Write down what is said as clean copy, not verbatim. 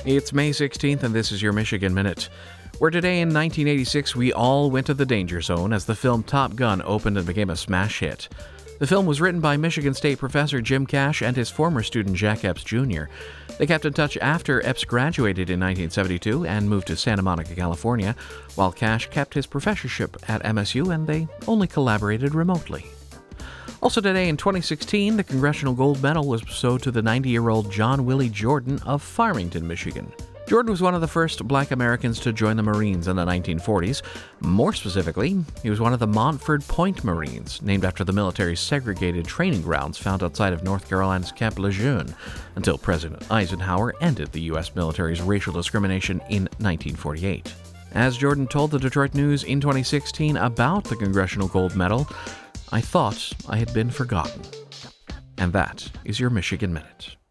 It's May 16th, and this is your Michigan Minute. Where today in 1986, we all went to the danger zone as the film Top Gun opened and became a smash hit. The film was written by Michigan State professor Jim Cash and his former student Jack Epps Jr. They kept in touch after Epps graduated in 1972 and moved to Santa Monica, California, while Cash kept his professorship at MSU, and they only collaborated remotely. Also today in 2016, the Congressional Gold Medal was bestowed to the 90-year-old John Willie Jordan of Farmington, Michigan. Jordan was one of the first Black Americans to join the Marines in the 1940s. More specifically, he was one of the Montford Point Marines, named after the military's segregated training grounds found outside of North Carolina's Camp Lejeune, until President Eisenhower ended the U.S. military's racial discrimination in 1948. As Jordan told the Detroit News in 2016 about the Congressional Gold Medal, "I thought I had been forgotten." And that is your Michigan Minute.